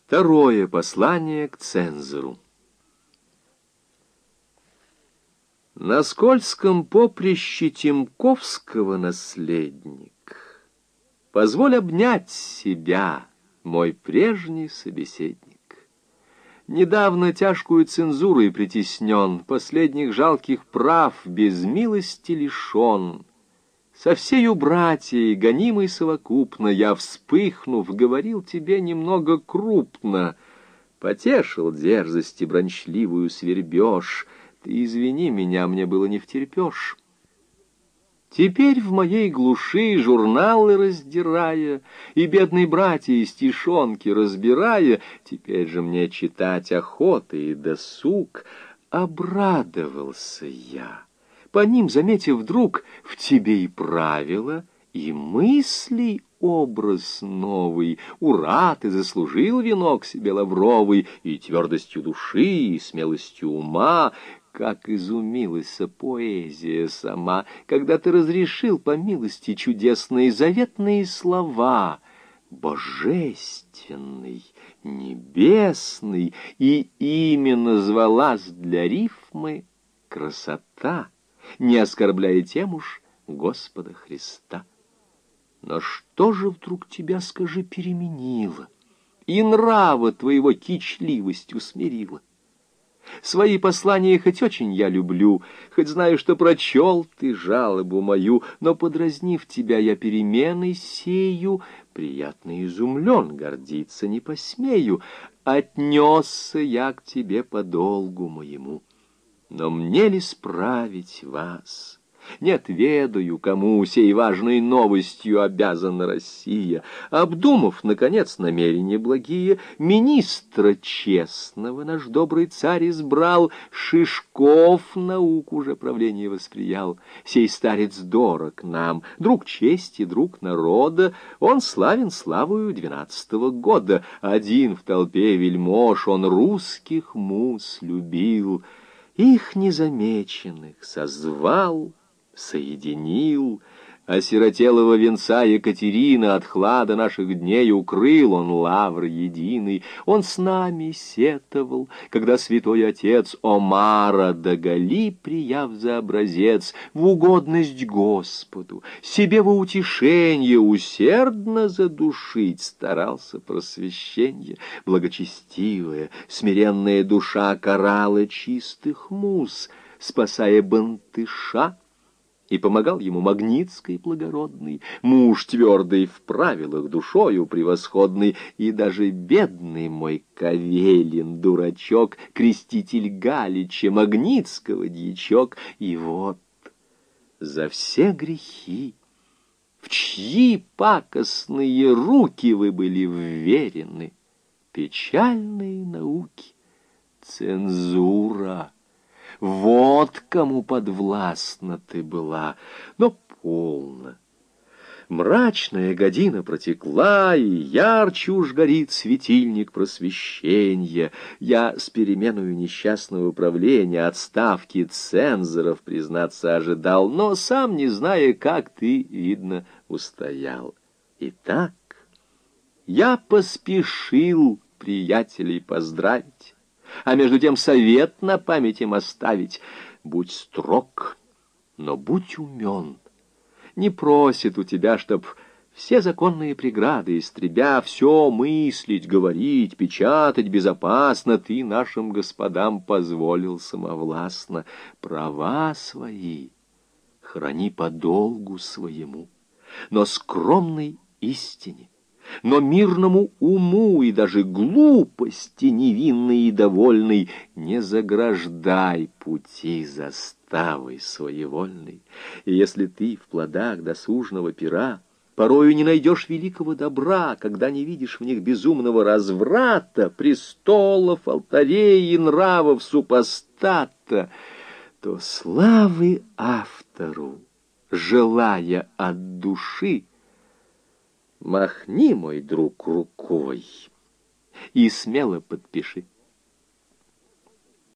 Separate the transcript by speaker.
Speaker 1: Второе послание к цензору. На скользком поприще Тимковского, наследник, позволь обнять себя, мой прежний собеседник. Недавно тяжкую цензурой притеснен, последних жалких прав без милости лишен. Со всею братьей, гонимой совокупно, я, вспыхнув, говорил тебе немного крупно, потешил дерзости брончливую свербеж. Ты извини меня, мне было не втерпешь. Теперь в моей глуши, журналы раздирая, и бедной братьей стишонки разбирая, теперь же мне читать охота и досуг, обрадовался я. По ним, заметив вдруг, в тебе и правила, и мыслей образ новый. Ура, ты заслужил венок себе лавровый, и твердостью души, и смелостью ума. Как изумилась поэзия сама, когда ты разрешил по милости чудесные заветные слова. Божественный, небесный, и именно назвалась для рифмы красота, не оскорбляя тем уж Господа Христа. Но что же вдруг тебя, скажи, переменило, и нрава твоего кичливость усмирила? Свои послания хоть очень я люблю, хоть знаю, что прочел ты жалобу мою, но, подразнив тебя, я переменой сею, приятно изумлен, гордиться не посмею, отнесся я к тебе по долгу моему. Но мне ли справить вас? Нет, ведаю, кому сей важной новостью обязана Россия. Обдумав, наконец, намерения благие, министра честного наш добрый царь избрал, Шишков наук уже правление восприял. Сей старец дорог нам, друг чести, друг народа, он славен славою 12-го года. Один в толпе вельмож, он русских муз любил, их незамеченных созвал, соединил. Осиротелого венца Екатерина от хлада наших дней укрыл он лавр единый. Он с нами сетовал, когда святой отец Омара доголи, прияв за образец, в угодность Господу, себе во утешенье усердно задушить старался просвещенье. Благочестивая, смиренная душа карала чистых муз, спасая Бантыша, и помогал ему Магнитский благородный, муж твердый в правилах, душою превосходный, и даже бедный мой Кавелин, дурачок, креститель Галича, Магнитского дьячок. И вот за все грехи, в чьи пакостные руки вы были вверены, печальные науки, цензура, вот кому подвластна ты была. Но полно. Мрачная година протекла, и ярче уж горит светильник просвещенья. Я с переменою несчастного правления, отставки цензоров, признаться, ожидал, но сам, не зная, как ты, видно, устоял. Итак, я поспешил приятелей поздравить, а между тем совет на память им оставить. Будь строг, но будь умен. Не просит у тебя, чтоб все законные преграды истребя, все мыслить, говорить, печатать безопасно, ты нашим господам позволил самовластно. Права свои храни по долгу своему, но скромной истине, но мирному уму и даже глупости невинной и довольной не заграждай пути заставой своевольной. И если ты в плодах досужного пера порою не найдешь великого добра, когда не видишь в них безумного разврата, престолов, алтарей и нравов супостата, то славы автору, желая от души, махни, мой друг, рукой и смело подпиши.